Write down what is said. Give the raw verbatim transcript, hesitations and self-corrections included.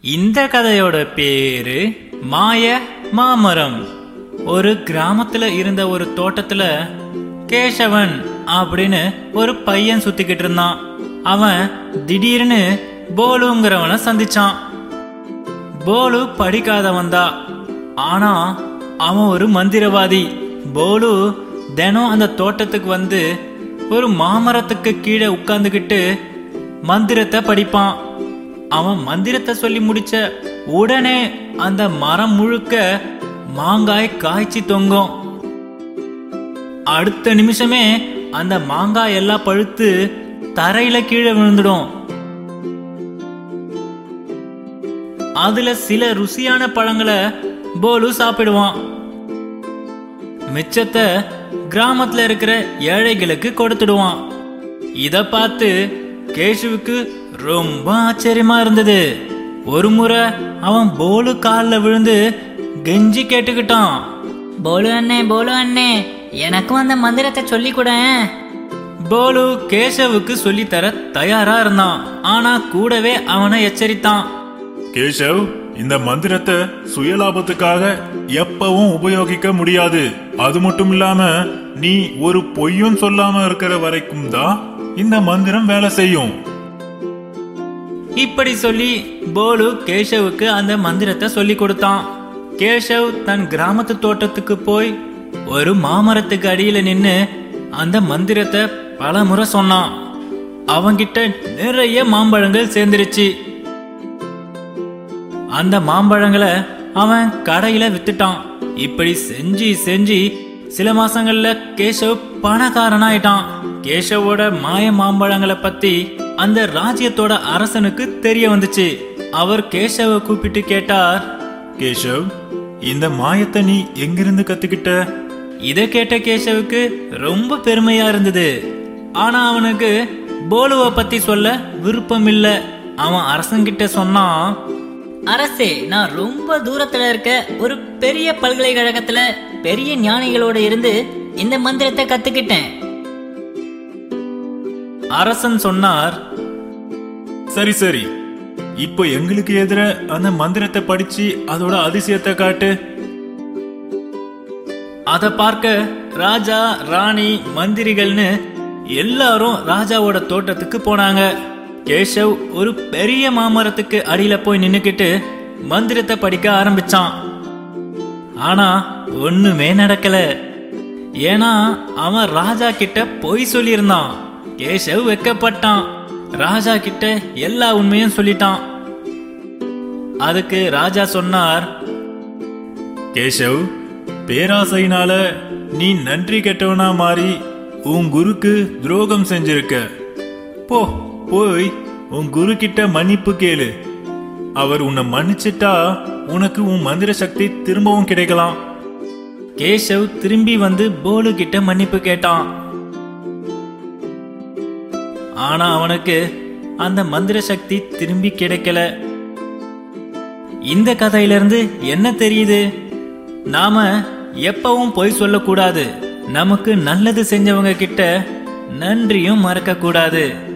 இந்த கதையோட பேரு மாய மாமரம். ஒரு கிராமத்துல இருந்த ஒரு தோட்டத்துல கேசவன் அப்படின்னு ஒரு பையன் சுத்திக்கிட்டு இருந்தான். அவன் திடீர்னு போலுங்கிறவனை சந்திச்சான். போலு படிக்காதவன் தான், ஆனா அவன் ஒரு மந்திரவாதி. போலு தினம் அந்த தோட்டத்துக்கு வந்து ஒரு மாமரத்துக்கு கீழே உட்கார்ந்துக்கிட்டு மந்திரத்தை படிப்பான். அவன் மந்திரத்தை சொல்லி முடிச்ச உடனே அந்த மரம் முழுக்க மாங்காய் காய்ச்சி தொங்கும். அடுத்த நிமிஷமே அந்த மாங்காய் எல்லாம் பழுத்து தரையில கீழே விழுந்துடும். அதுல சில ருசியான பழங்களை போலு சாப்பிடுவான். மிச்சத்தை கிராமத்துல இருக்கிற ஏழைகளுக்கு கொடுத்துடுவான். இத பார்த்து கேஷுவுக்கு ரொம்ப ஆச்சரியமா இருந்தது. ஒரு முறை அவன் போலு காலில் விழுந்து கெஞ்சி கேட்டுக்கிட்டான், போலு அண்ணே போலு அண்ணே எனக்கும் அந்த மந்திரத்தை சொல்லி கூட. போலு கேசவுக்கு சொல்லித்தர தயாரா இருந்தான். ஆனா கூடவே அவனை எச்சரித்தான், கேசவ், இந்த மந்திரத்தை சுயலாபத்துக்காக எப்பவும் உபயோகிக்க முடியாது. அது மட்டும் இல்லாம நீ ஒரு பொய்யும் சொல்லாம இருக்கிற வரைக்கும் தான் இந்த மந்திரம் வேலை செய்யும். இப்படி சொல்லி போலு கேசவுக்கு அந்த மந்திரத்தை சொல்லி கொடுத்தான். கேசவ் தன் கிராமத்து தோட்டத்துக்கு போய் ஒரு மாமரத்துக்கு அடியில நின்னு அந்த மந்திரத்தை பல முறை சொன்னான். அவங்கிட்ட நிறைய மாம்பழங்கள் சேர்ந்துருச்சு. அந்த மாம்பழங்களை அவன் கடையில வித்துட்டான். இப்படி செஞ்சு செஞ்சு சில மாசங்கள்ல கேசவ் பணக்காரனாயிட்டான். கேசவோட மாய மாம்பழங்களை பத்தி அந்த ராஜ்யத்தோட அரசனுக்கு தெரிய வந்துச்சு. அவர் கேசவ கூப்பிட்டு கேட்டார், கேசவ், இந்த மாயத்தை நீ எங்கிருந்து கத்துக்கிட்ட? இத கேட்ட கேசவுக்கு ரொம்ப பெருமையா இருந்தது. ஆனா அவனுக்கு போலுவ பத்தி சொல்ல விருப்பம் இல்ல. அவன் அரசன்கிட்ட சொன்னான், அரசே, நான் ரொம்ப தூரத்துல இருக்க ஒரு பெரிய பல்கலைக்கழகத்துல பெரிய ஞானிகளோட இருந்து இந்த மந்திரத்தை கத்துக்கிட்டேன். அரசன் சொன்னார், சரி சரி, இப்போ எங்களுக்கு எதிர அந்த மந்திரத்தை படிச்சு அதோட அதிசயத்தை காட்டு. அத பார்க்க ராஜா, ராணி, மந்திரிகள்னு எல்லாரும் ராஜாவோட தோட்டத்துக்கு போனாங்க. கேசவ் ஒரு பெரிய மாமரத்துக்கு அடியில போய் நின்னுக்கிட்டு மந்திரத்தை படிக்க ஆரம்பிச்சான். ஆனா ஒண்ணுமே நடக்கல. ஏன்னா அவன் ராஜா கிட்ட பொய் சொல்லியிருந்தான். கேசவ் வெக்கப்பட்டான். ராஜா கிட்ட எல்லா உண்மையும் சொல்லிட்டான். அதுக்கு ராஜா சொன்னார், கேசவ், பேராசையினால நீ நன்றி கெட்டவனா மாறி உன் குருக்கு துரோகம் செஞ்சிருக்க. போ, போய் உன் குரு கிட்ட மன்னிப்பு கேளு. அவர் உன்னை மன்னிச்சிட்டா உனக்கு உன் மந்திர சக்தி திரும்பவும் கிடைக்கலாம். கேசவ் திரும்பி வந்து போலு கிட்ட மன்னிப்பு கேட்டான். ஆனா அவனுக்கு அந்த மந்திர சக்தி திரும்பி கிடைக்கல. இந்த கதையிலிருந்து என்ன தெரியுது? நாம எப்பவும் பொய் சொல்லக்கூடாது. நமக்கு நல்லது செஞ்சவங்க கிட்ட நன்றியும் மறக்க கூடாது.